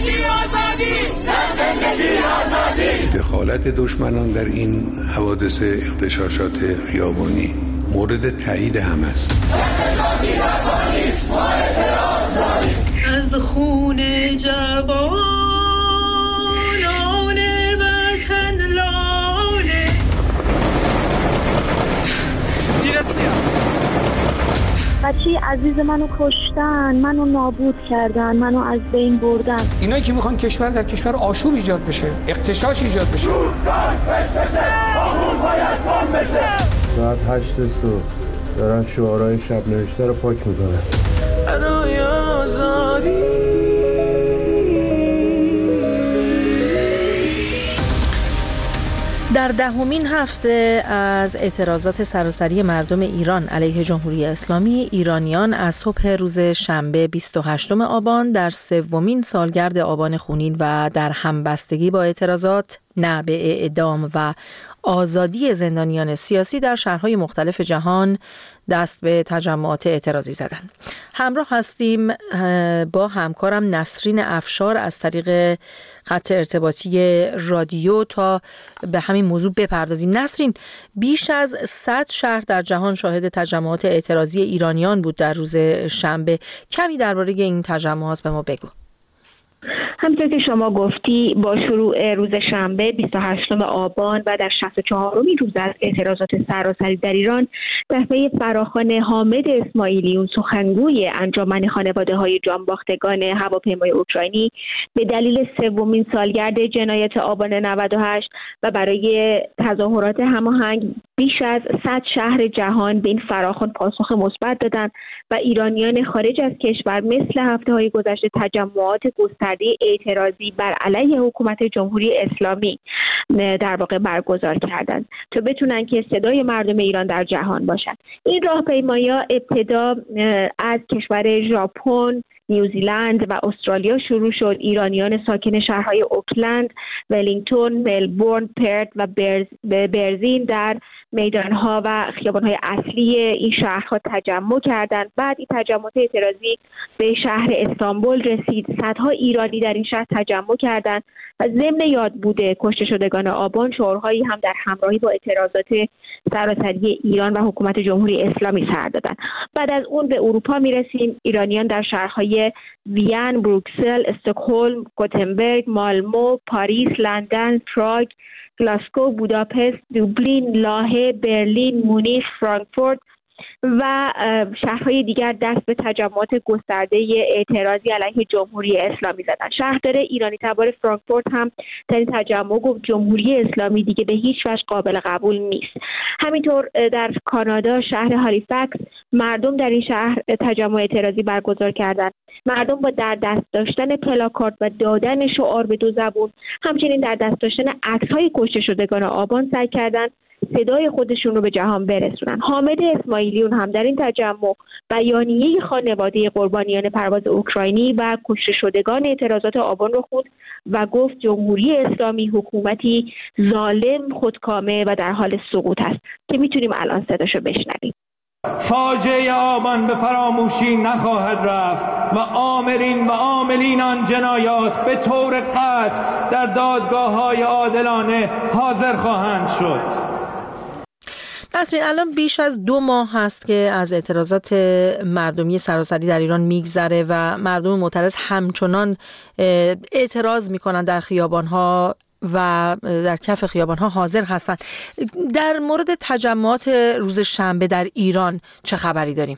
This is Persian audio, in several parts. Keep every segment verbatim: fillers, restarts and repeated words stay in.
دخالت دشمنان در این حوادث اغتشاشات خیابانی مورد تایید همه است. از خون جوانان وطن لاله بچه عزیز منو کشتن، منو نابود کردن، منو از بین بردن. اینایی که میخوان کشور در کشور آشوب ایجاد بشه، اغتشاش ایجاد بشه. ساعت هشت صبح دارن شعارهای شب نوشته رو پاک میکنن. برای آزادی. در دهمین هفته از اعتراضات سراسری مردم ایران علیه جمهوری اسلامی، ایرانیان از صبح روز شنبه بیست و هشتم آبان در سومین سالگرد آبان خونین و در همبستگی با اعتراضات نه به اعدام و آزادی زندانیان سیاسی در شهرهای مختلف جهان دست به تجمعات اعتراضی زدند. همراه هستیم با همکارم نسرین افشار از طریق خط ارتباطی رادیو تا به همین موضوع بپردازیم. نسرین، بیش از صد شهر در جهان شاهد تجمعات اعتراضی ایرانیان بود در روز شنبه. کمی درباره این تجمعات به ما بگو. همونطور که شما گفتی با شروع روز شنبه بیست و هشتم آبان و در شصت و چهارمین روز از اعتراضات سراسری در ایران، در پی فراخوان حامد اسماعیلیون سخنگوی انجمن خانواده‌های جانباختگان هواپیمای اوکراینی به دلیل سومین سالگرد جنایت آبان نود و هشت و برای تظاهرات هماهنگ بیش از صد شهر جهان به این فراخوان پاسخ مثبت دادند و ایرانیان خارج از کشور مثل هفته‌های گذشته تجمعات گسترده اعتراضی بر علیه حکومت جمهوری اسلامی در واقع برگزار کردند تا بتونن که صدای مردم ایران در جهان باشن. این راهپیمایا ابتدا از کشور ژاپن، نیوزیلند و استرالیا شروع شد. ایرانیان ساکن شهرهای اوکلند، ولینگتون، ملبورن، پرت و برز برزین در میدانها و خیابانهای اصلی این شهرها تجمع کردند. بعد این تجمعات اعتراضی به شهر استانبول رسید. صدها ایرانی در این شهر تجمع کردند و ضمن یاد بوده کشته شدگان آبان شعارهایی هم در همراهی با اعتراضات سراسری ایران و حکومت جمهوری اسلامی سر دادند. بعد از اون به اروپا میرسیم. ایرانیان در شهرهای وین، بروکسل، استکهلم، گوتنبرگ، مالمو، پاریس، لندن، پراگ، گلاسکو، بوداپست، دوبلین، لاهه، برلین، مونیخ، فرانکفورت و شهرهای دیگر دست به تجمعات گسترده اعتراضی علیه جمهوری اسلامی زدن. شهردار ایرانی تبار فرانکفورت هم در این تجمع گفت جمهوری اسلامی دیگه به هیچ وجه قابل قبول نیست. همینطور در کانادا شهر هالیفکس مردم در این شهر تجمع اعتراضی برگزار کردند. مردم با در دست داشتن پلاکارد و دادن شعار به دو زبون، همچنین در دست داشتن عکس‌های کشته شدگان آبان سعی کردند صدای خودشون رو به جهان برسونن. حامد اسماعیلیون هم در این تجمع بیانیه خانواده قربانیان پرواز اوکراینی و کشته شدگان اعتراضات آبان رو خوند و گفت جمهوری اسلامی حکومتی ظالم، خودکامه و در حال سقوط است که میتونیم الان صداشو بشنویم. فاجعه آبان به فراموشی نخواهد رفت و آمرین و عاملین آن جنایات به طور قطع در دادگاه‌های عادلانه حاضر خواهند شد. نسرین، الان بیش از دو ماه هست که از اعتراضات مردمی سراسری در ایران میگذره و مردم معترض همچنان اعتراض میکنن در خیابانها و در کف خیابانها حاضر هستند. در مورد تجمعات روز شنبه در ایران چه خبری داریم؟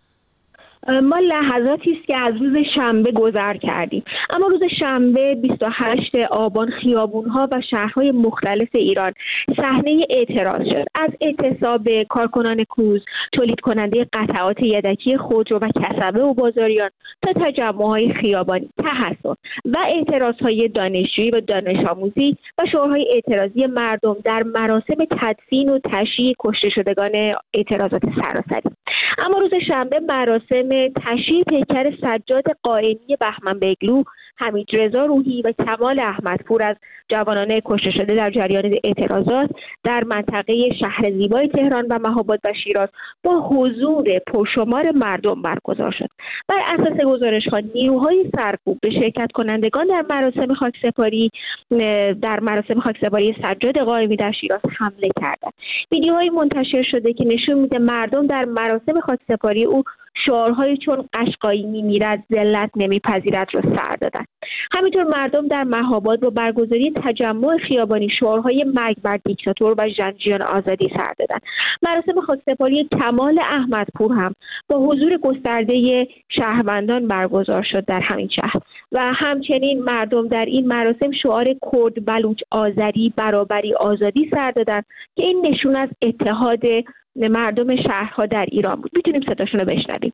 ما لحظاتی است که از روز شنبه گذر کردیم، اما روز شنبه بیست و هشتم آبان خیابون‌ها و شهرهای مختلف ایران صحنه اعتراض شد. از اعتصاب کارکنان کوز، تولید کننده قطعات یدکی خودرو و کسبه و بازاریان تا تجمع‌های خیابانی، تحصن و اعتراضهای دانشجویی و دانش آموزی و شعارهای اعتراضی مردم در مراسم تدفین و تشییع کشته شدگان اعتراضات سراسری. اما روز شنبه مراسم تشییع پیکر سجاد قائنی بهمن بیگلو حمیدرضا روحی و کمال احمدپور از جوانان کشته شده در جریان اعتراضات در منطقه شهر زیبای تهران و مهاباد و شیراز با حضور پرشمار مردم برگزار شد. بر اساس گزارش‌ها نیروهای سرکوب به شرکت کنندگان در مراسم خاکسپاری در مراسم خاکسپاری سجاد قائمی در شیراز حمله کردند. ویدیوهای منتشر شده که نشون میده مردم در مراسم خاکسپاری او شعارهایی چون قشقایی میمیرد، ذلت نمیپذیرد را سر دادند. همینطور مردم در مهاباد با برگزاری تجمع خیابانی شعارهای مرگ بر دیکتاتور و ژنجیان آزادی سر دادند. مراسم خاکسپاری کمال احمدپور هم با حضور گسترده شهروندان برگزار شد در همین شهر و همچنین مردم در این مراسم شعار کرد، بلوچ، آذری، برابری، آزادی سر دادند که این نشون از اتحاد مردم شهرها در ایران بود. میتونیم صداشون رو بشنویم.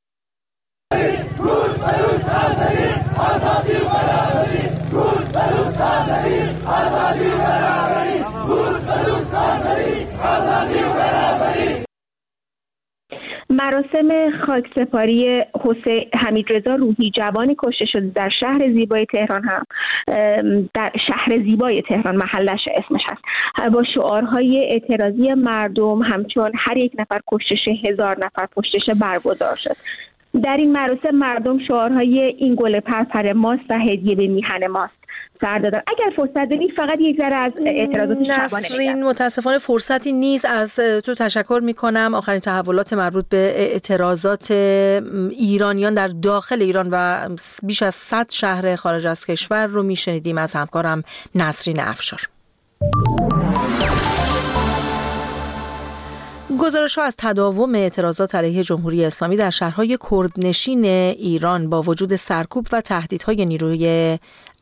مراسم خاکسپاری حسین حمیدرضا روحی جوانی کشته شده در شهر زیبای تهران هم در شهر زیبای تهران محلش اسمش هست با شعارهای اعتراضی مردم همچون هر یک نفر کشتش هزار نفر پشتش برگزار شد. در این مراسم مردم شعارهای این گل پرپر ماست و هدیه به میهن ماست سر دادن. اگر فرصت دارید فقط یک ذره از اعتراضات شبانه نسرین متاسفانه فرصتی نیست. از تو تشکر میکنم. آخرین تحولات مربوط به اعتراضات ایرانیان در داخل ایران و بیش از صد شهر خارج از کشور رو میشنیدیم از همکارم نسرین افشار. گزارش‌ها از تداوم اعتراضات علیه جمهوری اسلامی در شهرهای کردنشین ایران با وجود سرکوب و تهدیدهای نیروی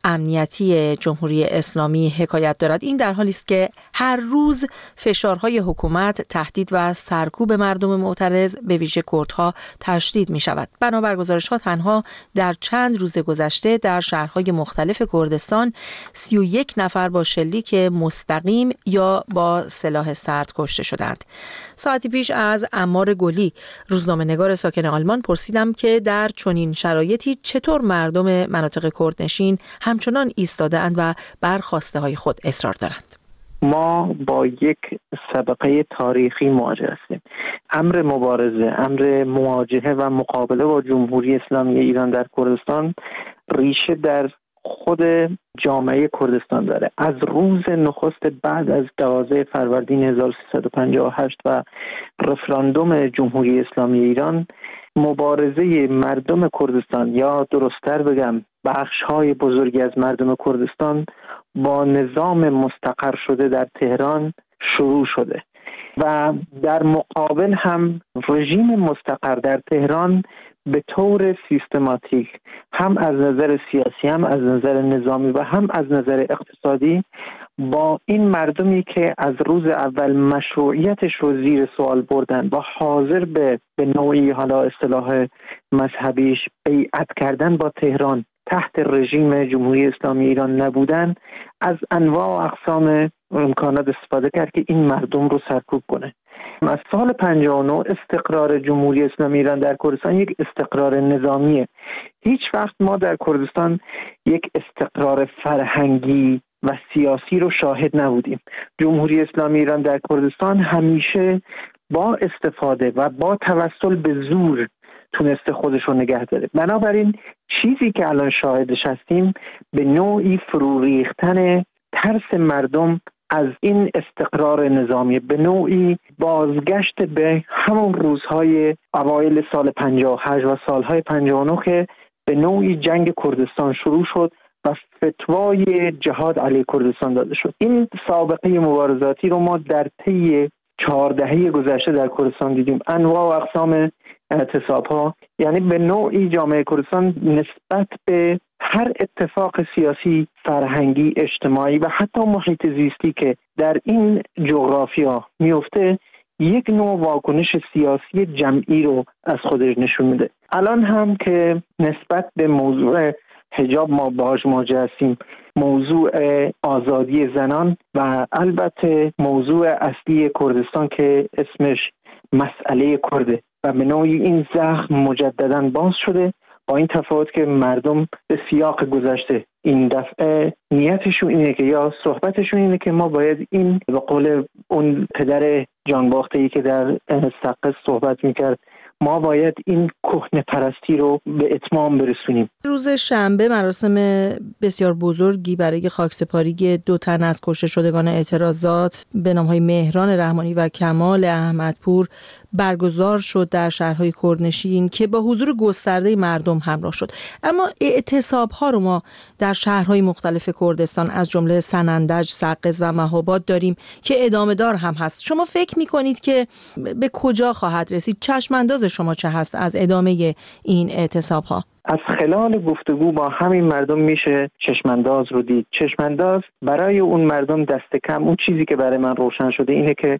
امنیتی جمهوری اسلامی حکایت دارد. این در حالی است که هر روز فشارهای حکومت، تهدید و سرکوب مردم معترض به ویژه کردها تشدید می شود. بنابر گزارش‌ها تنها در چند روز گذشته در شهرهای مختلف کردستان سی و یک نفر با شلیک مستقیم یا با سلاح سرد کشته شدند. ساعتی پیش از عمار گلی، روزنامه‌نگار ساکن آلمان، پرسیدم که در چنین شرایطی چطور مردم مناطق کردنشین همچنان ایستاده اند و بر خواسته های خود اصرار دارند. ما با یک سابقه تاریخی مواجه هستیم. امر مبارزه، امر مواجهه و مقابله با جمهوری اسلامی ایران در کردستان ریشه در خود جامعه کردستان داره. از روز نخست بعد از دوازده فروردین هزار و سیصد و پنجاه و هشت و رفراندوم جمهوری اسلامی ایران، مبارزه مردم کردستان یا درست‌تر بگم بخش‌های بزرگی از مردم کردستان با نظام مستقر شده در تهران شروع شده و در مقابل هم رژیم مستقر در تهران به طور سیستماتیک هم از نظر سیاسی، هم از نظر نظامی و هم از نظر اقتصادی با این مردمی که از روز اول مشروعیتش رو زیر سوال بردن و حاضر به به نوعی حالا اصطلاح مذهبیش بیعت کردن با تهران تحت رژیم جمهوری اسلامی ایران نبودن، از انواع و اقسام امکانات استفاده کرد که این مردم رو سرکوب کنه. از سال پنجاه و نه استقرار جمهوری اسلامی ایران در کردستان یک استقرار نظامیه. هیچ وقت ما در کردستان یک استقرار فرهنگی و سیاسی رو شاهد نبودیم. جمهوری اسلامی ایران در کردستان همیشه با استفاده و با توسل به زور تونسته خودش رو نگه داره. بنابراین چیزی که الان شاهدش هستیم به نوعی فرو ریختن ترس مردم از این استقرار نظامی، به نوعی بازگشت به همون روزهای اوایل سال پنجاه و هشت و سالهای پنجاه و نه که به نوعی جنگ کردستان شروع شد و فتوای جهاد علیه کردستان داده شد. این سابقه مبارزاتی رو ما در طی چهار دهه گذشته در کردستان دیدیم. انواع و اقسام اعتصاب‌ها، یعنی به نوعی جامعه کردستان نسبت به هر اتفاق سیاسی، فرهنگی، اجتماعی و حتی محیط زیستی که در این جغرافیا میفته یک نوع واکنش سیاسی جمعی رو از خودش نشون میده. الان هم که نسبت به موضوع حجاب ما باهاش مواجه هستیم، موضوع آزادی زنان و البته موضوع اصلی کردستان که اسمش مسئله کرده و به نوعی این زخم مجدداً باز شده، با این تفاوت که مردم به سیاق گذشته این دفعه نیتشون اینه که یا صحبتشون اینه که ما باید این به قول اون پدر جانباخته‌ای که در سقز صحبت میکرد، ما باید این کهنه پرستی رو به اتمام برسونیم. روز شنبه مراسم بسیار بزرگی برای خاکسپاری دو تن از کشته شدگان اعتراضات به نام‌های مهران رحمانی و کمال احمدپور برگزار شد در شهرهای کردنشین که با حضور گسترده مردم همراه شد. اما اعتصاب‌ها رو ما در شهرهای مختلف کردستان از جمله سنندج، سقز و مهاباد داریم که ادامه دار هم هست. شما فکر می‌کنید که به کجا خواهد رسید؟ چشم انداز شما چه هست از ادامه این اعتصاب‌ها؟ از خلال گفتگو با همین مردم میشه چشمانداز رو دید. چشمانداز برای اون مردم دست کم، اون چیزی که برای من روشن شده اینه که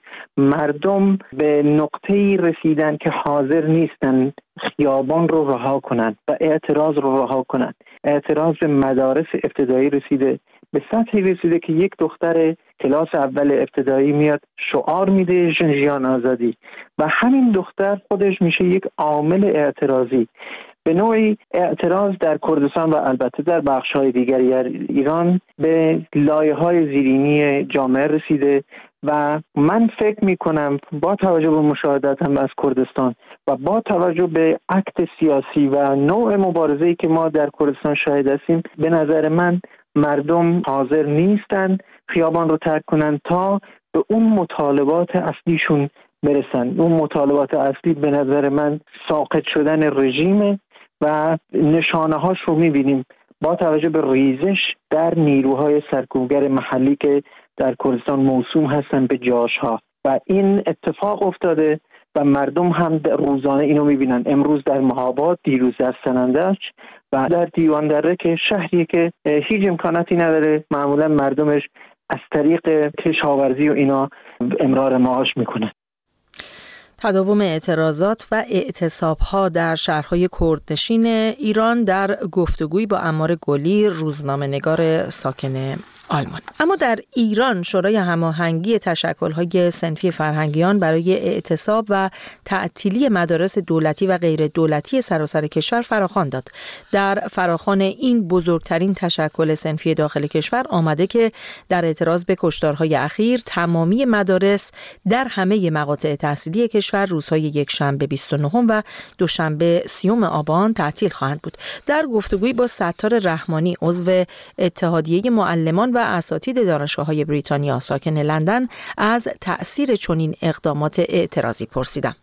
مردم به نقطه‌ای رسیدن که حاضر نیستن خیابان رو رها کنن و اعتراض رو رها کنن. اعتراض به مدارس ابتدایی رسیده، به سطحی رسیده که یک دختر کلاس اول ابتدایی میاد شعار میده ژن آزادی و همین دختر خودش میشه یک عامل اعتراضی. به نوعی اعتراض در کردستان و البته در بخش‌های دیگری ایران به لایه‌های زیرینی جامعه رسیده و من فکر می‌کنم با توجه به مشاهداتم از کردستان و با توجه به عکت سیاسی و نوع مبارزه‌ای که ما در کردستان شاهد هستیم، به نظر من مردم حاضر نیستن خیابان رو ترک کنن تا به اون مطالبات اصلیشون برسن. اون مطالبات اصلی به نظر من ساقط شدن رژیم و نشانه هاش رو میبینیم با توجه به ریزش در نیروهای سرکوبگر محلی که در کردستان موسوم هستن به جاش ها و این اتفاق افتاده و مردم هم روزانه اینو میبینن. امروز در مهاباد، دیروز در سنندج و در دیوان دره که شهری که هیچ امکاناتی نداره، معمولا مردمش از طریق کشاورزی و اینا امرار معاش میکنن. تداوم اعتراضات و اعتصاب‌ها در شهرهای کردنشین ایران در گفتگویی با عمار گلی، روزنامه‌نگار ساکن آلمان. اما در ایران شورای هماهنگی تشکل‌های صنفی فرهنگیان برای اعتصاب و تعطیلی مدارس دولتی و غیر دولتی سراسر کشور فراخوان داد. در فراخوان این بزرگترین تشکل صنفی داخل کشور آمده که در اعتراض به کشتارهای اخیر تمامی مدارس در همه مقاطع تحصیلی کشور روزهای یک شنبه بیست و نه و دوشنبه سیوم آبان تعطیل خواهند بود. در گفتگویی با ستار رحمانی عضو اتحادیه معلمان و اساتید دانشگاه‌های بریتانیا ساکن لندن از تأثیر چنین اقدامات اعتراضی پرسیدم.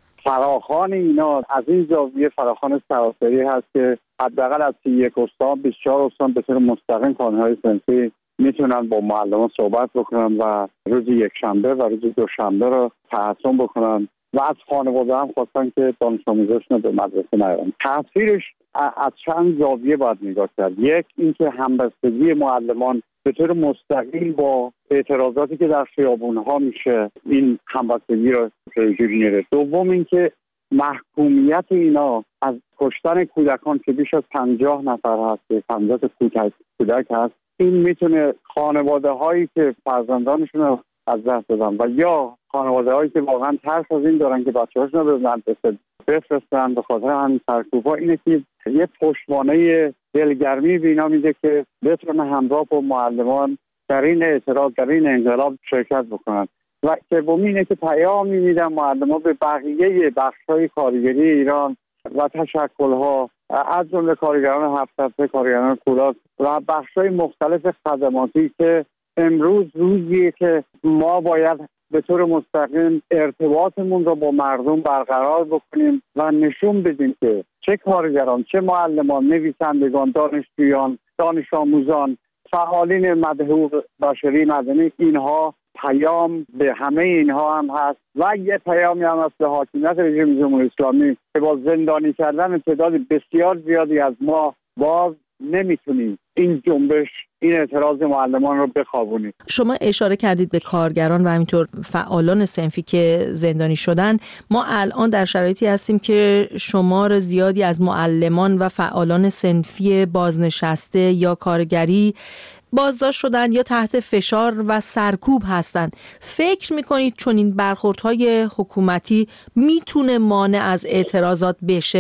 فراخوان اینا از این زاویه فراخوان سراسری هست که حداقل از سی و یک استان بیست و چهار استان به طور مستقیم کانون‌های صنفی میتونن با معلمان صحبت بکنن و روز یک شنبه و روز دوشنبه رو تحسن بکنن و از خانواده هم خواستن که دانش آموزشون به مدرسه نیارن. تأثیرش از چند زاویه باید نگاه کرد. یک، اینکه همبستگی معلمان به طور مستقیم با اعتراضاتی که در خیابون‌ها میشه این همبستگی رو پیگیری میره. دوم، اینکه محکومیت اینا از کشتن کودکان که بیش از پنجاه نفر هست، پنجاه تا کودک کودک هست، این میتونه خانواده هایی که فرزندانشون رو از دست دادن و یا خانواده هایی که واقعا ترس از این دارن که بچه‌هاشون رو به مدرسه بفرستن به خاطر همین سرکوب‌ها، اینه که یه پشتوانه دلگرمی به اینا میده که بتونن همراه با معلمان در این اعتراض، در این انقلاب شرکت بکنن. و سومی اینه که پیامی میدن معلمان به بقیه بخش‌های کارگری ایران و تشکل‌ها از جمله کارگران هفت هفته، کارگران کولاس و بخش‌های مختلف خدماتی که امروز روزیه که ما باید به طور مستقیم ارتباطمون رو با مردم برقرار بکنیم و نشون بدیم که چه کارگران، چه معلمان، نویسندگان، دانشجویان، دانش آموزان، فعالین مد حقوق بشری مدنی، اینها پیام به همه اینها هم هست و یه پیامی هم هست به حاکمیت رژیم جمهوری اسلامی که با زندانی کردن تعداد بسیار زیادی از ما باز نمیتونیم این جنبش، این اعتراض معلمان رو بخوابونیم. شما اشاره کردید به کارگران و همینطور فعالان صنفی که زندانی شدن. ما الان در شرایطی هستیم که شمار زیادی از معلمان و فعالان صنفی بازنشسته یا کارگری بازداشت شدن یا تحت فشار و سرکوب هستند. فکر میکنید چون این برخوردهای حکومتی میتونه مانع از اعتراضات بشه؟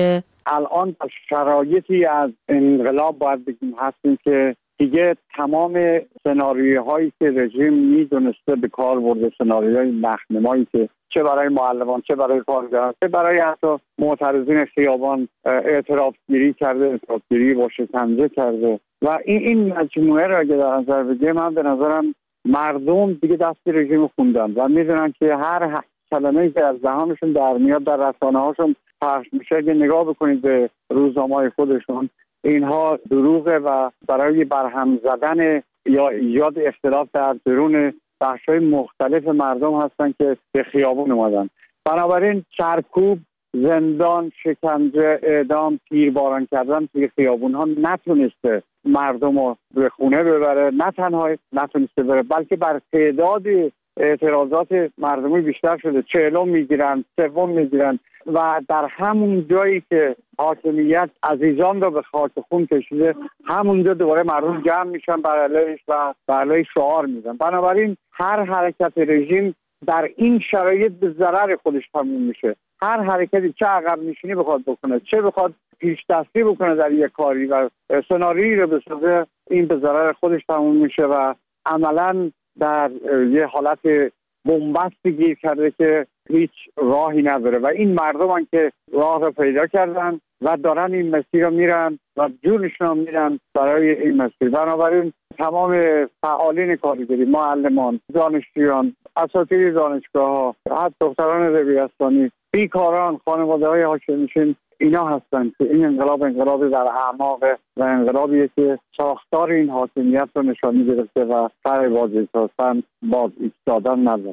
الان در شرایطی از انقلاب باید بگیم هستیم که دیگه تمام سناریوهایی که رژیم میدونسته به کار برده، سناریوهای نخنمایی که چه برای معلمان، چه برای کارگران، چه برای حتی معترضین خیابان اعتراف گیری کرده، اعتراف گیری با شکنجه کرده و این این مجموعه را اگه در نظر بگیرم، من به نظرم مردم دیگه دست رژیم خوندن و میدونن که هر کلمه‌ای که از دهانشون در میاد در رسانه‌هاشون پخش میشه. اگه نگاه بکنید به روزنامه‌های خودشون، اینها دروغه و برای برهم زدن یا ایجاد اختلاف در درون بخش‌های مختلف مردم هستن که به خیابون اومدن. بنابراین سرکوب، زندان، شکنجه، اعدام، تیرباران کردن توی خیابون‌ها نتونسته مردم رو به خونه ببره، نه تنها نتونسته بره بلکه بر تعداد اعتراضات مردمی بیشتر شده. چهلم میگیرن، سوم میگیرن و در همون جایی که حاکمیت عزیزان رو به خاک خون کشیده، همونجا دوباره مردم جمع میشن بر علیهش و بر علیه شعار میزنن. بنابراین هر حرکت رژیم در این شرایط به ضرر خودش تموم میشه. هر حرکتی چه عقب نشینی بخواد بکنه، چه بخواد پیش دستی بکنه در یک کاری و سناریویی رو بسازه، این به ضرر خودش تموم میشه و عملاً در یه حالت بنبستی گیر کرده که هیچ راهی نداره و این مردم هم که راه رو پیدا کردن و دارن این مسیر رو میرن و جونشون رو میرن برای این مسیر. بنابراین تمام فعالین کارگری، معلمان، دانشجویان، اساتید دانشگاه ها، حتی دختران دبیرستانی، بیکاران، خانواده های حاکم‌نشین، اینا هستن که این انقلاب انقلابی در اعماق و انقلابیه که ساختار این حاکمیت رو نشانی گرفته و سر باز ایستادن باز ایستادن نداره.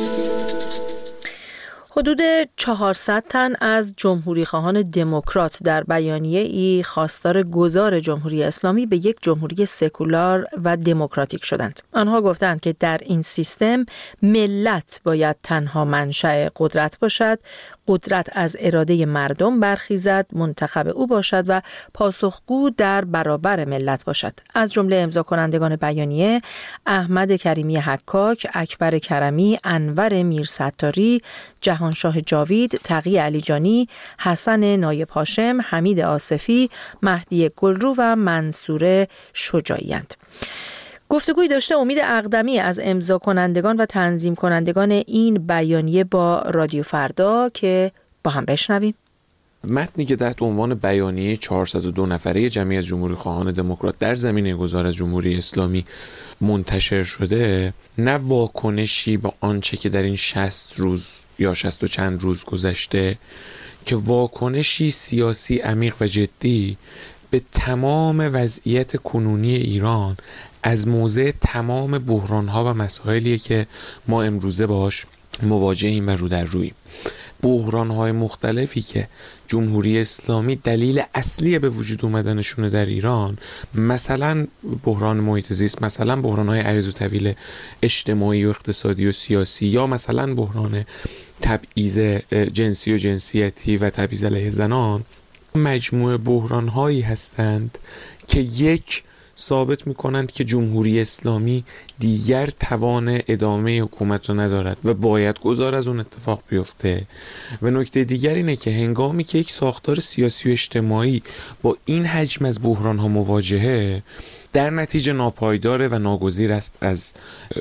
حدود چهارصد تن از جمهوریخواهان دموکرات در بیانیه ای خواستار گذار جمهوری اسلامی به یک جمهوری سکولار و دموکراتیک شدند. آنها گفتند که در این سیستم ملت باید تنها منشأ قدرت باشد، قدرت از اراده مردم برخیزد، منتخب او باشد و پاسخگو در برابر ملت باشد. از جمله امضا کنندگان بیانیه احمد کریمی حکاک، اکبر کرمی، انور میرستاری، جهانشاه جاوید، تقی علیجانی، حسن نایب هاشم، حمید آصفی، مهدی گلرو و منصور شجاعی‌اند. گفتگوی داشته امید اقدمی از امضا کنندگان و تنظیم کنندگان این بیانیه با رادیو فردا که با هم بشنویم. متنی که تحت عنوان بیانیه چهارصد و دو نفره جمعی از جمهوریخواهان دموکرات در زمینه گذار از جمهوری اسلامی منتشر شده، نه واکنشی با آنچه که در این شصت روز یا شصت و چند روز گذشته که واکنشی سیاسی عمیق و جدی به تمام وضعیت کنونی ایران از موضع تمام بحران‌ها و مسائلی که ما امروزه باش مواجهیم و رو در رویم. بحران‌های مختلفی که جمهوری اسلامی دلیل اصلی به وجود اومدنشونه در ایران، مثلا بحران محیط زیست، مثلا بحران‌های عریض و طویل اجتماعی و اقتصادی و سیاسی، یا مثلا بحران تبعیض جنسی و جنسیتی و تبعیض علیه زنان، مجموعه بحران‌هایی هستند که یک ثابت می‌کنند که جمهوری اسلامی دیگر توان ادامه حکومت را ندارد و باید گذار از اون اتفاق بیفته. و نکته دیگر اینه که هنگامی که یک ساختار سیاسی و اجتماعی با این حجم از بحران‌ها مواجهه، در نتیجه ناپایدار و ناگزیر است از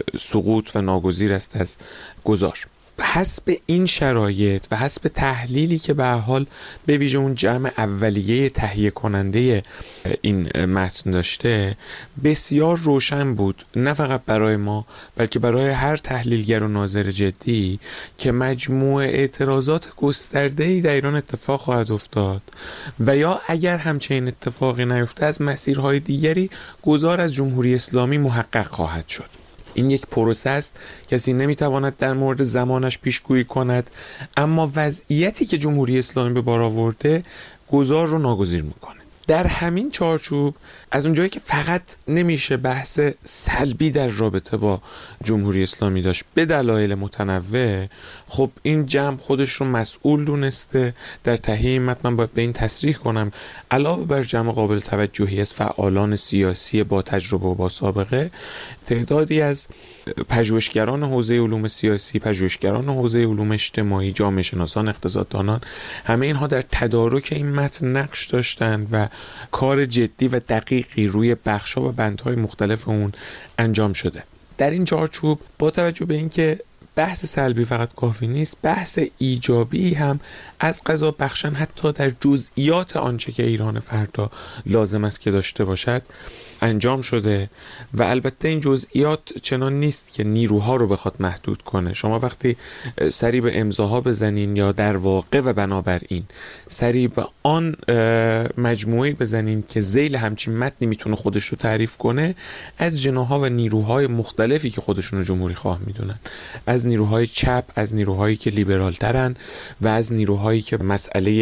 سقوط و ناگزیر است از گذار. حسب این شرایط و حسب تحلیلی که به حال به ویژه اون جمع اولیه تهیه کننده این متن داشته، بسیار روشن بود، نه فقط برای ما بلکه برای هر تحلیلگر و ناظر جدی، که مجموع اعتراضات گسترده‌ای در ایران اتفاق خواهد افتاد و یا اگر همچنین اتفاقی نیفته از مسیرهای دیگری گذار از جمهوری اسلامی محقق خواهد شد. این یک پروسه است، کسی نمیتواند در مورد زمانش پیشگویی کند، اما وضعیتی که جمهوری اسلامی به بار آورده گذار رو ناگزیر میکنه. در همین چارچوب از اونجایی که فقط نمیشه بحث سلبی در رابطه با جمهوری اسلامی داشت به دلایل متنوع، خب این جمع خودش رو مسئول دونسته. در تهیه این متن من باید به این تصریح کنم علاوه بر جمع قابل توجهی از فعالان سیاسی با تجربه و با سابقه، تعدادی از پژوهشگران حوزه علوم سیاسی، پژوهشگران حوزه علوم اجتماعی، جامعه شناسان، اقتصاددانان، همه اینها در تدارک این متن نقش داشتند و کار جدی و دقیقی روی بخش‌ها و بندهای مختلف اون انجام شده. در این چارچوب با توجه به اینکه بحث سلبی فقط کافی نیست، بحث ایجابی هم از قضا بخشن حتی در جزئیات آنچه که ایران فردا لازم است که داشته باشد انجام شده و البته این جزئیات چنان نیست که نیروها رو بخواد محدود کنه. شما وقتی سری به امضاها بزنین یا در واقع و بنابراین سری به آن مجموعه بزنین که ذیل همچین متنی میتونه خودش رو تعریف کنه، از جناح‌ها و نیروهای مختلفی که خودشون رو جمهوری خواه میدونن، از نیروهای چپ، از نیروهایی که لیبرال ترن و از نیروهایی که مسئله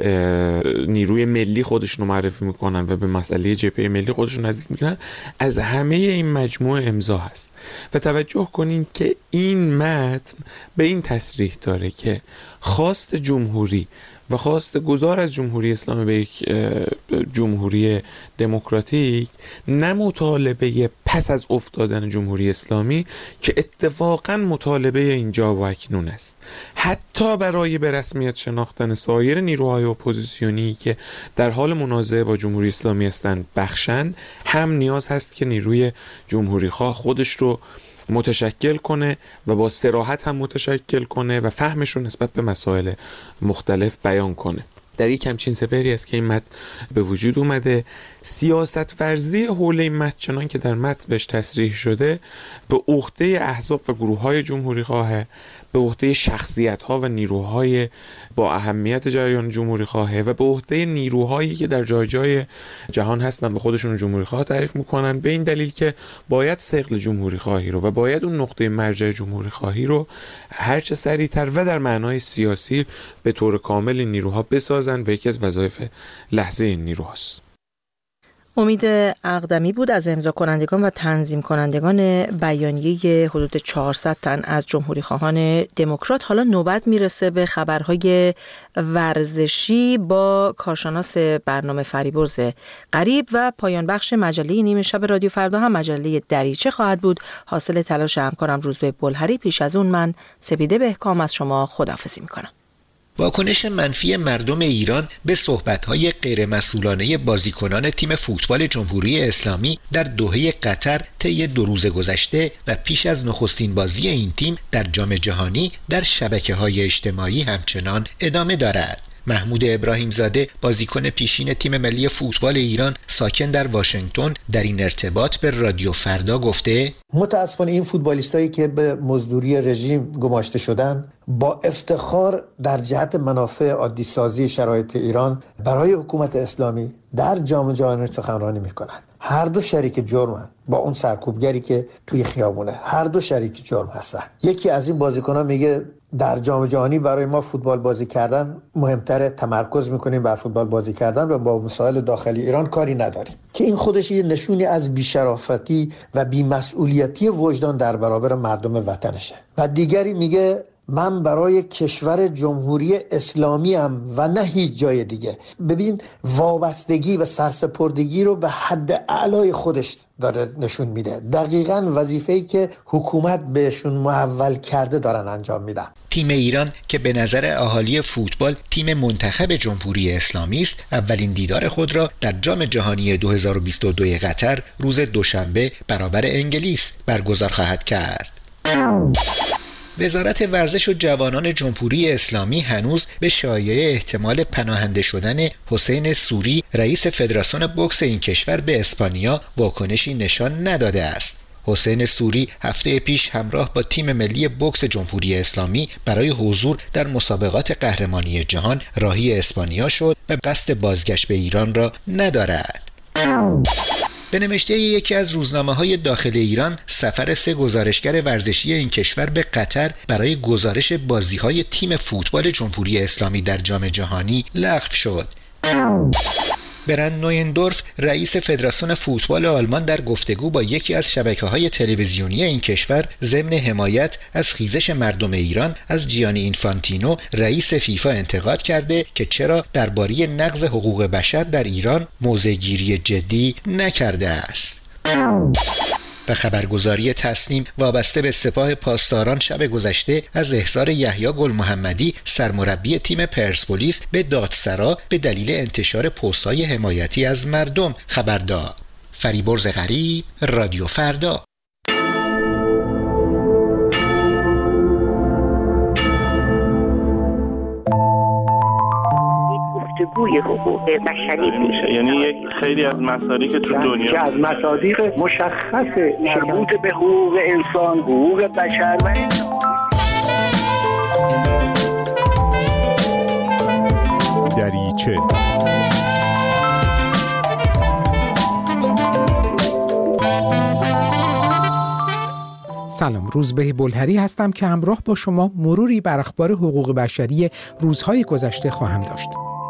نیروی ملی خودشون رو معرفی میکنن و به مسئله جبهه ملی خودشون نزدیک میکنن، از همه این مجموعه امضا هست. و توجه کنین که این متن به این تصریح داره که خواست جمهوری و خواست گذار از جمهوری اسلامی به یک جمهوری دموکراتیک نه مطالبه پس از افتادن جمهوری اسلامی که اتفاقا مطالبه اینجا و اکنون است. حتی برای به رسمیت شناختن سایر نیروهای اپوزیسیونی که در حال منازعه با جمهوری اسلامی هستند بخشن، هم نیاز هست که نیروی جمهوری خواه خودش رو متشکل کنه و با صراحت هم متشکل کنه و فهمش رو نسبت به مسائل مختلف بیان کنه. در یک همچین سپهری است که این متن به وجود اومده. سیاست ورزی حول این متن چنان که در متن بهش تصریح شده به عهده احزاب و گروه‌های جمهوری خواه، به عهده شخصیت‌ها و نیروهای با اهمیت جریان جمهوری خواه و به عهده نیروهایی که در جای جای جهان هستن و خودشون جمهوری خواه تعریف میکنن، به این دلیل که باید ثقل جمهوری خواهی رو و باید اون نقطه مرجع جمهوری خواهی رو هرچه سریعتر و در معنای سیاسی به طور کامل این نیروها بسازن و یکی از وظایف لحظه این نیروهاست. امید اقدمی بود از امضا کنندگان و تنظیم کنندگان بیانیه حدود چهارصد تن از جمهوری خواهان دموکرات. حالا نوبت میرسه به خبرهای ورزشی با کارشناس برنامه فریبرز غریب و پایان بخش مجله نیمه شب رادیو فردا هم مجله دریچه خواهد بود، حاصل تلاش همکارم روزبه بلهری. پیش از اون من سپیده بهکام از شما خداحافظی میکنم. واکنش منفی مردم ایران به صحبت‌های غیرمسئولانه بازیکنان تیم فوتبال جمهوری اسلامی در دوحه قطر طی دو روز گذشته و پیش از نخستین بازی این تیم در جام جهانی در شبکه‌های اجتماعی همچنان ادامه دارد. محمود ابراهیم زاده، بازیکن پیشین تیم ملی فوتبال ایران ساکن در واشنگتن، در این ارتباط به رادیو فردا گفته: متاسفانه این فوتبالیستایی که به مزدوری رژیم گماشته شدن با افتخار در جهت منافع عادی سازی شرایط ایران برای حکومت اسلامی در جام جهانی سخنرانی میکنند. هر دو شریک جرمن با اون سرکوبگری که توی خیابونه، هر دو شریک جرم هستن. یکی از این بازیکنان میگه در جام جهانی برای ما فوتبال بازی کردن مهمتره، تمرکز میکنیم بر فوتبال بازی کردن و با مسائل داخلی ایران کاری نداریم، که این خودش یه نشونی از بی‌شرافتی و بی‌مسئولیتی وجدان در برابر مردم وطنشه. و دیگری میگه من برای کشور جمهوری اسلامی ام و نه هیچ جای دیگه. ببین وابستگی و سرسپردگی رو به حد اعلای خودش داره نشون میده. دقیقاً وظیفه‌ای که حکومت بهشون محول کرده دارن انجام میدن. تیم ایران که به نظر اهالی فوتبال تیم منتخب جمهوری اسلامی است، اولین دیدار خود را در جام جهانی دو هزار و بیست و دو قطر روز دوشنبه برابر انگلیس برگزار خواهد کرد. وزارت ورزش و جوانان جمهوری اسلامی هنوز به شایعه احتمال پناهنده شدن حسین سوری رئیس فدراسیون بوکس این کشور به اسپانیا واکنشی نشان نداده است. حسین سوری هفته پیش همراه با تیم ملی بوکس جمهوری اسلامی برای حضور در مسابقات قهرمانی جهان راهی اسپانیا شد و قصد بازگشت به ایران را ندارد. به نوشته یکی از روزنامه‌های داخل ایران، سفر سه گزارشگر ورزشی این کشور به قطر برای گزارش بازی‌های تیم فوتبال جمهوری اسلامی در جام جهانی لغو شد. برند نویندورف، رئیس فدراسیون فوتبال آلمان، در گفتگو با یکی از شبکه‌های تلویزیونی این کشور ضمن حمایت از خیزش مردم ایران از جیانی اینفانتینو رئیس فیفا انتقاد کرده که چرا درباره نقض حقوق بشر در ایران موضع‌گیری جدی نکرده است. و خبرگزاری تسنیم وابسته به سپاه پاسداران شب گذشته از احضار یحیی گل محمدی سرمربی تیم پرسپولیس به دادسرا به دلیل انتشار پست‌های حمایتی از مردم خبر داد. فریبرز غریب، رادیو فردا. گفتگوی حقوق بشری میشه، یعنی یک خیلی از مصادیق تو دنیا که از مصادیق مشخص مربوط به حقوق انسان، حقوق بشر و دریچه. سلام، روزبه بلهری هستم که همراه با شما مروری بر اخبار حقوق بشری روزهای گذشته خواهم داشت.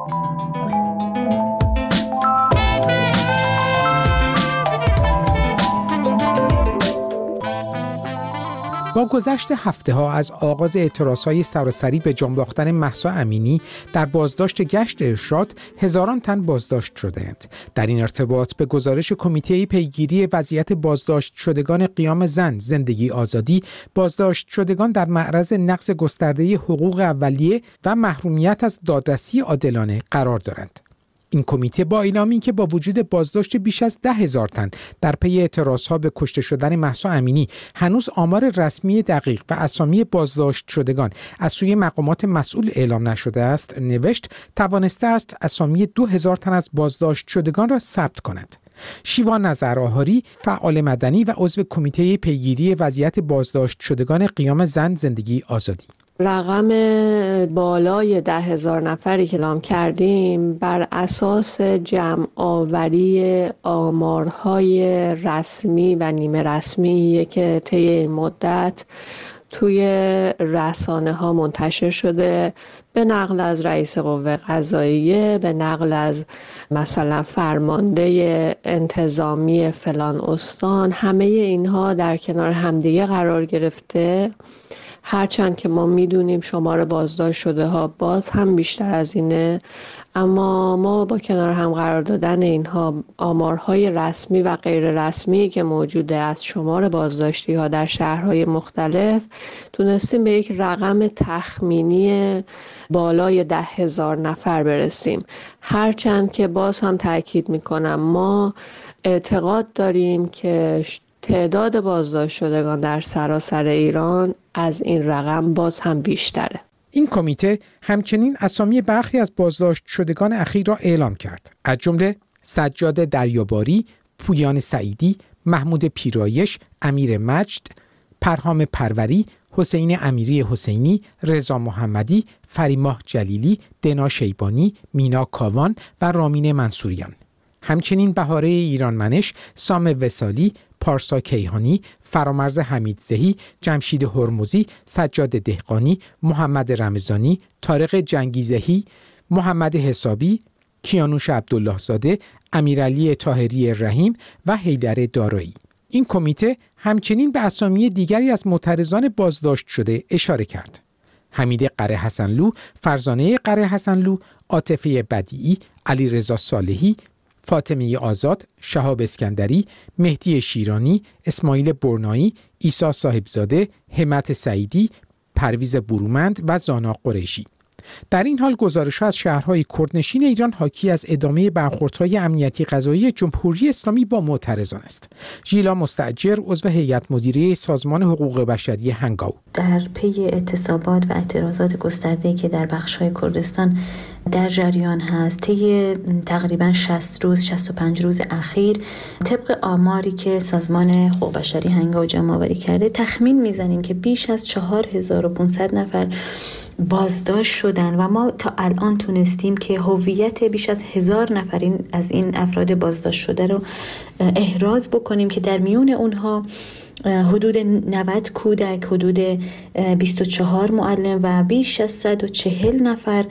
با گذشت هفته ها از آغاز اعتراضهای سراسری به جان باختن مهسا امینی در بازداشت گشت ارشاد، هزاران تن بازداشت شده‌اند. در این ارتباط به گزارش کمیته پیگیری وضعیت بازداشت شدگان قیام زن زندگی آزادی، بازداشت شدگان در معرض نقض گسترده حقوق اولیه و محرومیت از دادرسی عادلانه قرار دارند. این کمیته با اعلامی که با وجود بازداشت بیش از ده هزار تن در پی اعتراضها به کشته شدن مهسا امینی هنوز آمار رسمی دقیق و اسامی بازداشت شدگان از سوی مقامات مسئول اعلام نشده است، نوشت توانسته است اسامی دو هزار تن از بازداشت شدگان را ثبت کند. شیوا نظرآهاری، فعال مدنی و عضو کمیته پیگیری وضعیت بازداشت شدگان قیام زن زندگی آزادی: رقم بالای ده هزار نفری که اعلام کردیم بر اساس جمع آوری آمارهای رسمی و نیمه رسمی که طی این مدت توی رسانه ها منتشر شده، به نقل از رئیس قوه قضاییه، به نقل از مثلا فرمانده انتظامی فلان استان، همه اینها در کنار همدیگه قرار گرفته. هرچند که ما میدونیم شمار بازداشت شده ها باز هم بیشتر از اینه، اما ما با کنار هم قرار دادن اینها آمارهای رسمی و غیر رسمی که موجوده از شمار بازداشتی ها در شهرهای مختلف تونستیم به یک رقم تخمینی بالای ده هزار نفر برسیم. هرچند که باز هم تاکید میکنم ما اعتقاد داریم که تعداد بازداشت شدگان در سراسر ایران از این رقم باز هم بیشتره. این کمیته همچنین اسامی برخی از بازداشت شدگان اخیر را اعلام کرد، از جمله سجاد دریاباری، پویان سعیدی، محمود پیرایش، امیر مجد، پرهام پروری، حسین امیری حسینی، رضا محمدی، فریماه جلیلی، دنا شیبانی، مینا کاوان و رامین منصوریان. همچنین بهاره ایرانمنش، سام وصالی، پارسا کیهانی، فرامرز حمیدزهی، جمشید هرمزی، سجاد دهقانی، محمد رمضانی، طارق جنگیزهی، محمد حسابی، کیانوش عبدالله زاده، امیرعلی طاهری رحیم و حیدر دارایی. این کمیته همچنین به اسامی دیگری از معترضان بازداشت شده اشاره کرد: حمید قره حسنلو، فرزانه قره حسنلو، عاطفه بدیعی، علیرضا صالحی، فاطمه آزاد، شهاب اسکندری، مهدی شیرانی، اسماعیل برنایی، عیسی صاحبزاده، همت سعیدی، پرویز برومند و زانا قریشی. در این حال گزارش‌ها از شهرهای کردنشین ایران حاکی از ادامه برخوردهای امنیتی قضایی جمهوری اسلامی با معترضان است. ژیلا مستاجر، عضو هیئت مدیره سازمان حقوق بشری هنگاو: در پی اعتصابات و اعتراضات گسترده‌ای که در بخش‌های کردستان در جریان هست، طی تقریباً شصت روز شصت و پنج روز اخیر، طبق آماری که سازمان حقوق بشری هنگاو جمع‌آوری کرده، تخمین می‌زنیم که بیش از چهار هزار و پانصد نفر بازداشت شدن و ما تا الان تونستیم که هویت بیش از هزار نفر از این افراد بازداشت شده رو احراز بکنیم که در میون اونها حدود نود کودک، حدود بیست و چهار معلم و بیش از صد و چهل نفر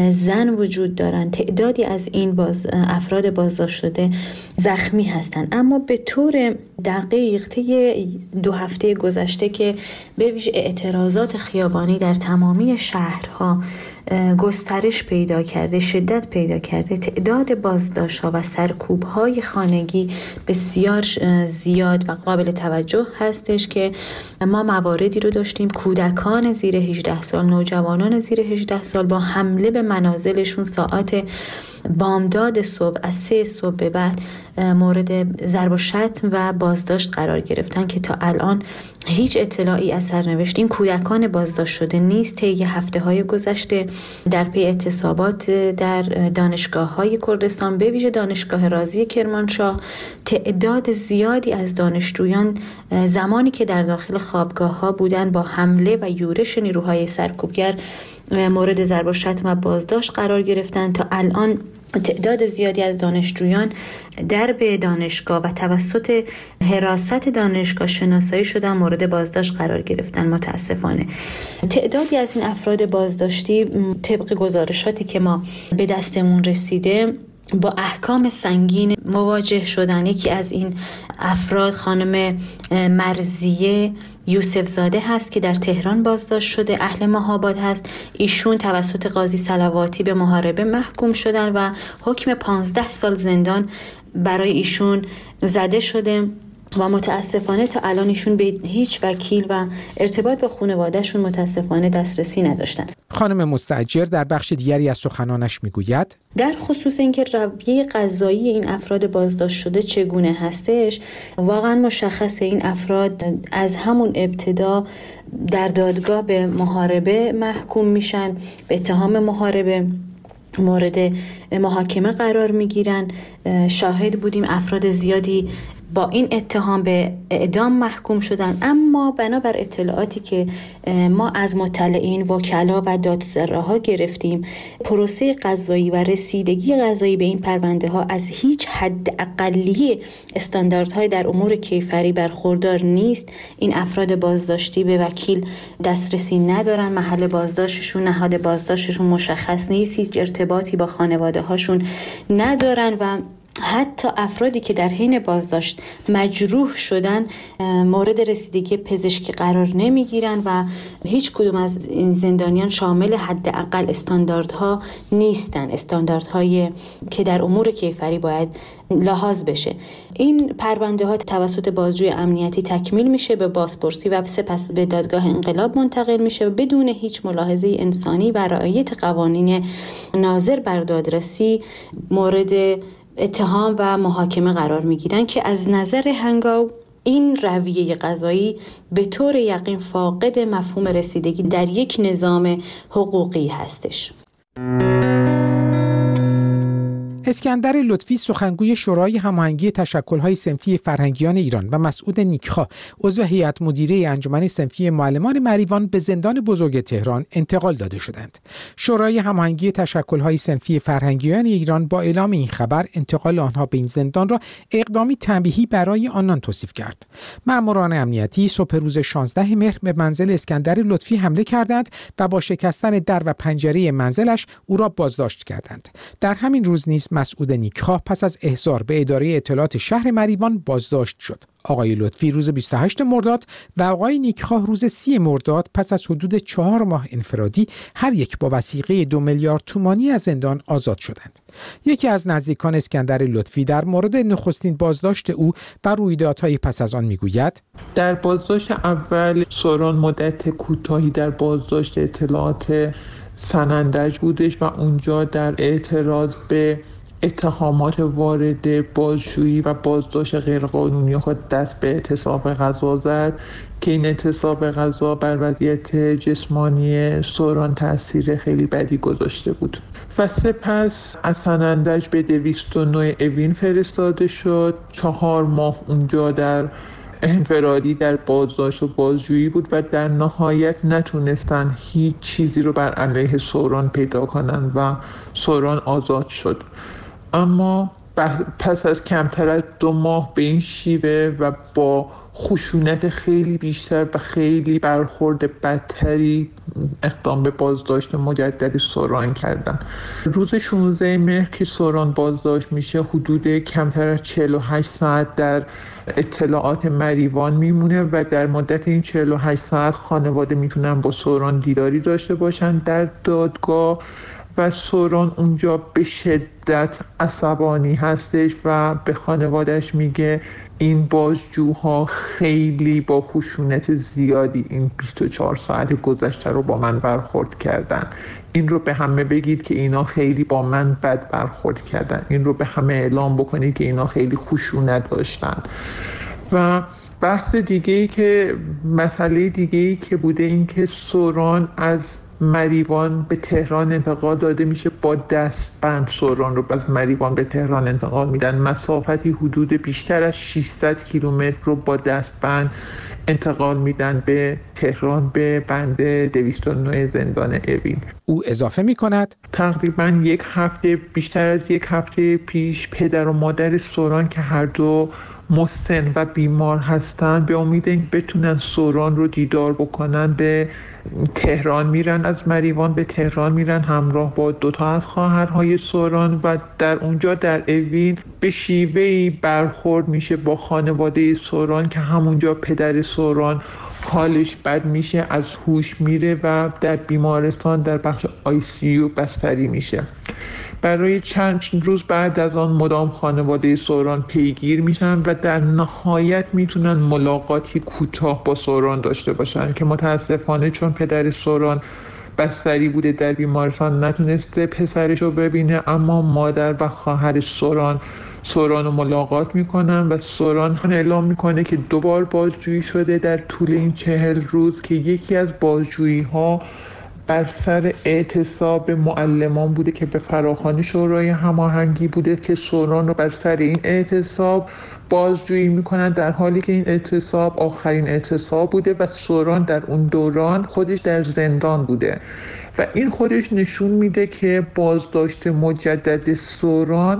زن وجود دارند. تعدادی از این باز افراد بازداشت شده زخمی هستند. اما به طور دقیق طی دو هفته گذشته که به ویژه اعتراضات خیابانی در تمامی شهرها گسترش پیدا کرده، شدت پیدا کرده. تعداد بازداشت‌ها و سرکوب‌های خانگی بسیار زیاد و قابل توجه هستش که ما مواردی رو داشتیم کودکان زیر هجده سال، نوجوانان زیر هجده سال با حمله به منازلشون ساعات بامداد صبح از سه صبح به بعد مورد ضرب و شتم و بازداشت قرار گرفتن که تا الان هیچ اطلاعی از سرنوشت این کودکان بازداشت شده نیست. طی هفته‌های گذشته در پی اعتصابات در دانشگاه‌های کردستان به ویژه دانشگاه رازی کرمانشاه تعداد زیادی از دانشجویان زمانی که در داخل خوابگاه‌ها بودن با حمله و یورش نیروهای سرکوبگر مورد ضرب و شتم و بازداشت قرار گرفتن. تا الان تعداد زیادی از دانشجویان درب دانشگاه و توسط حراست دانشگاه شناسایی شدن مورد بازداشت قرار گرفتن. متاسفانه تعدادی از این افراد بازداشتی طبق گزارشاتی که ما به دستمون رسیده با احکام سنگین مواجه شدن. یکی از این افراد خانم مرزیه یوسف زاده هست که در تهران بازداشت شده، اهل مهاباد هست. ایشون توسط قاضی صلواتی به محاربه محکوم شدن و حکم پانزده سال زندان برای ایشون زده شده و متاسفانه تا الان ایشون به هیچ وکیل و ارتباط با خانواده‌شون متاسفانه دسترسی نداشتن. خانم مستاجر در بخش دیگری از سخنانش میگوید در خصوص اینکه رویه قضایی این افراد بازداشت شده چگونه هستش، واقعا مشخصه این افراد از همون ابتدا در دادگاه به محاربه محکوم میشن، به اتهام محاربه مورد محاکمه قرار میگیرن. شاهد بودیم افراد زیادی با این اتهام به اعدام محکوم شدن، اما بنابر اطلاعاتی که ما از مطلعین، وکلا و دادسراها گرفتیم، پروسه قضایی و رسیدگی قضایی به این پرونده ها از هیچ حد اقلی استانداردهای در امور کیفری برخوردار نیست. این افراد بازداشتی به وکیل دسترسی ندارن، محل بازداشتشون، نهاد بازداشتشون مشخص نیست، هیچ ارتباطی با خانواده هاشون ندارن و حتی افرادی که در حین بازداشت مجروح شدن مورد رسیدگی پزشکی قرار نمیگیرن و هیچ کدوم از این زندانیان شامل حداقل استانداردها نیستن، استانداردهایی که در امور کیفری باید لحاظ بشه. این پرونده ها توسط بازجوی امنیتی تکمیل میشه، به بازپرسی و سپس به دادگاه انقلاب منتقل میشه بدون هیچ ملاحظه انسانی و رعایت قوانین ناظر بر دادرسی مورد اتهام و محاکمه قرار میگیرن که از نظر هنگاو این رویه قضایی به طور یقین فاقد مفهوم رسیدگی در یک نظام حقوقی هستش. اسکندر لطفی سخنگوی شورای هماهنگی تشکل‌های صنفی فرهنگیان ایران و مسعود نیکخواه عضو هیئت مدیره انجمن صنفی معلمان مریوان به زندان بزرگ تهران انتقال داده شدند. شورای هماهنگی تشکل‌های صنفی فرهنگیان ایران با اعلام این خبر انتقال آنها به این زندان را اقدامی تنبیهی برای آنان توصیف کرد. ماموران امنیتی صبح روز شانزده مهر به منزل اسکندر لطفی حمله کردند و با شکستن در و پنجره منزلش او را بازداشت کردند. در همین روز نیز مسعود نیکخواه پس از احضار به اداره اطلاعات شهر مریوان بازداشت شد. آقای لطفی روز بیست و هشتم مرداد و آقای نیکخواه روز سی مرداد پس از حدود چهار ماه انفرادی هر یک با وثیقه دو میلیارد تومانی از زندان آزاد شدند. یکی از نزدیکان اسکندر لطفی در مورد نخستین بازداشت او و رویدادهای پس از آن میگوید: در بازداشت اول سوران مدت کوتاهی در بازداشت اطلاعات سنندج بودش و اونجا در اعتراض به اتهامات وارد بازجویی و بازداشت غیرقانونی خود دست به اعتصاب غذا زد که این اعتصاب غذا بر وضعیت جسمانی سوران تاثیر خیلی بدی گذاشته بود و سپس از سنندج به دویست و نه اوین فرستاده شد. چهار ماه اونجا در انفرادی در بازداشت و بازجویی بود و در نهایت نتونستن هیچ چیزی رو بر علیه سوران پیدا کنن و سوران آزاد شد. اما پس از کمتر از دو ماه به این شیوه و با خشونت خیلی بیشتر و خیلی برخورد بدتری اقدام به بازداشت مجدد سوران کردن. روز شانزده مهر که سوران بازداشت میشه حدود کمتر از چهل و هشت ساعت در اطلاعات مریوان میمونه و در مدت این چهل و هشت ساعت خانواده میتونن با سوران دیداری داشته باشن در دادگاه و سوران اونجا به شدت عصبانی هستش و به خانوادهش میگه این بازجوها خیلی با خشونت زیادی این بیست و چهار ساعت گذشته رو با من برخورد کردن. این رو به همه بگید که اینا خیلی با من بد برخورد کردن. این رو به همه اعلام بکنید که اینا خیلی خشونت داشتن. و بحث دیگه‌ای که مسئله دیگه‌ای که بوده این که سوران از مریوان به تهران انتقال داده میشه با دستبند. سوران رو از مریوان به تهران انتقال میدن. مسافتی حدود بیشتر از ششصد کیلومتر رو با دستبند انتقال میدن به تهران به بند دویست و نه زندان اوین. او اضافه میکند تقریبا یک هفته بیشتر از یک هفته پیش پدر و مادر سوران که هر دو مسن و بیمار هستن به امید اینکه بتونن سوران رو دیدار بکنن به تهران میرن. از مریوان به تهران میرن همراه با دوتا از خواهرهای سوران و در اونجا در اوین به شیوهی برخورد میشه با خانواده سوران که همونجا پدر سوران حالش بد میشه، از هوش میره و در بیمارستان در بخش آی سی یو بستری میشه. برای چند روز بعد از آن مدام خانواده سوران پیگیر میشن و در نهایت میتونن ملاقاتی کوتاه با سوران داشته باشن که متاسفانه چون پدر سوران بستری بوده در بیمارستان نتونسته پسرش رو ببینه، اما مادر و خواهر سوران سوران رو ملاقات میکنن و سوران اعلام میکنه که دوبار بازجویی شده در طول این چهل روز که یکی از بازجویی ها بر سر اعتصاب معلمان بوده که به فراخوان شورای هماهنگی بوده که سوران رو بر سر این اعتصاب بازجویی میکنن، در حالی که این اعتصاب آخرین اعتصاب بوده و سوران در اون دوران خودش در زندان بوده و این خودش نشون میده که بازداشت مجدد سوران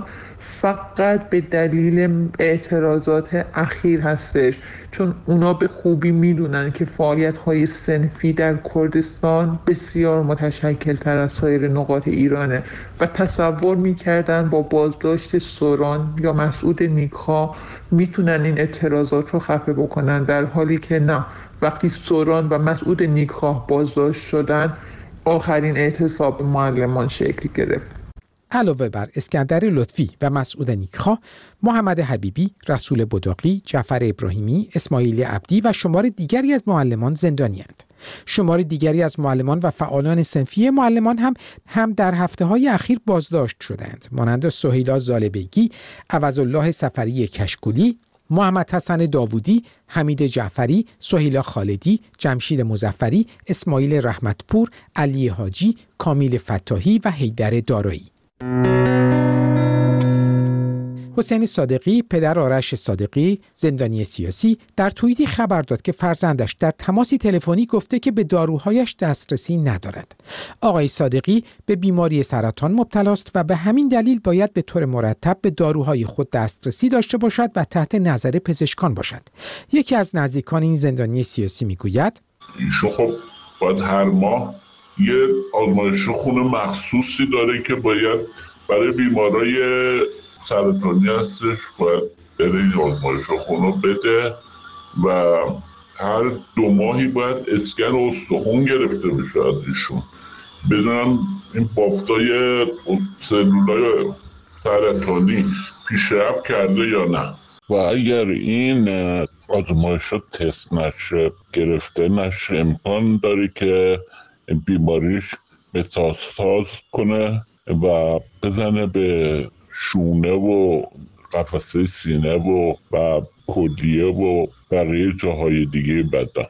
فقط به دلیل اعتراضات اخیر هستش، چون اونا به خوبی میدونن که فعالیت‌های صنفی در کردستان بسیار متشکل تر از سایر نقاط ایرانه و تصور میکردن با بازداشت سوران یا مسعود نیکخواه میتونن این اعتراضات رو خفه بکنن، در حالی که نه. وقتی سوران و مسعود نیکخواه بازداشت شدن آخرین اعتصاب معلمان شکل گرفت. علاوه بر اسکندر لطفی و مسعود نیکخواه، محمد حبیبی، رسول بداقی، جعفر ابراهیمی، اسماعیل عبدی و شمار دیگری از معلمان زندانی‌اند. شمار دیگری از معلمان و فعالان صنفی معلمان هم هم در هفته‌های اخیر بازداشت شدند، مانند سهیلا زالبیگی، عوض‌الله سفری کشکولی، محمد حسن داوودی، حمید جعفری، سهیلا خالدی، جمشید مظفری، اسماعیل رحمتپور، علی حاجی، کامیل فتاحی و حیدر دارایی. حسین صادقی، پدر آرش صادقی، زندانی سیاسی، در توییتی خبر داد که فرزندش در تماسی تلفنی گفته که به داروهایش دسترسی ندارد. آقای صادقی به بیماری سرطان مبتلا است و به همین دلیل باید به طور مرتب به داروهای خود دسترسی داشته باشد و تحت نظر پزشکان باشد. یکی از نزدیکان این زندانی سیاسی میگوید ایشون خب باید هر ماه یه آزمایش خون مخصوصی داره که باید برای بیمارای سرطانی هستش باید بره این آزمایش خون رو بده و هر دو ماهی باید اسکن و استخون گرفته بشه از ایشون بدونم این بافتای سلولای سرطانی پیشرفت کرده یا نه. و اگر این آزمایش تست نشه گرفته نشه امکان داره که بیماریش متاستاز کنه و بزنه به شونه و قفسه سینه و و کلیه و بقیه جاهای دیگه بدن.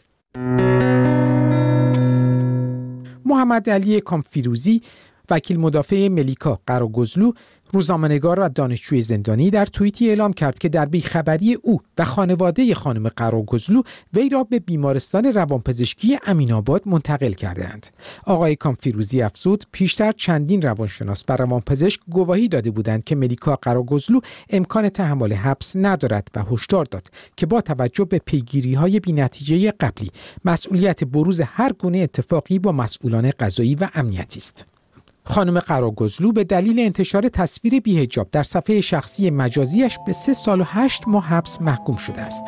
محمد علی کامفیروزی، وکیل مدافع ملیکا قراگزلو، روزنامه‌نگار و دانشجوی زندانی در توییتی اعلام کرد که در بیخبری او و خانواده خانم قراگزلو وی را به بیمارستان روانپزشکی امین‌آباد منتقل کرده‌اند. آقای کامفیروزی افزود پیشتر چندین روانشناس و روانپزشک گواهی داده بودند که ملیکا قراگزلو امکان تحمل حبس ندارد و هشدار داد که با توجه به پیگیری‌های بی‌نتیجه قبلی مسئولیت بروز هر گونه اتفاقی با مسئولان قضایی و امنیتی است. خانم قراگزلو به دلیل انتشار تصویر بی‌حجاب در صفحه شخصی مجازیش به سه سال و هشت ماه حبس محکوم شده است.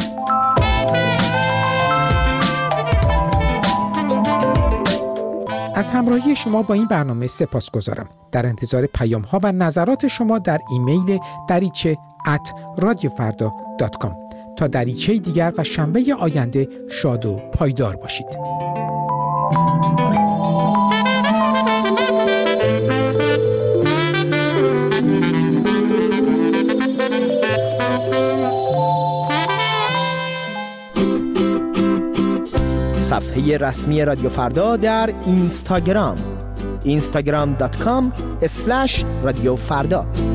از همراهی شما با این برنامه سپاسگزارم. در انتظار پیام ها و نظرات شما در ایمیل دریچه ات رادیو فردا دات کام. تا دریچه دیگر و شنبه آینده شاد و پایدار باشید. صفحه رسمی رادیو فردا در اینستاگرام اینستاگرام دات کام اسلش رادیو فردا.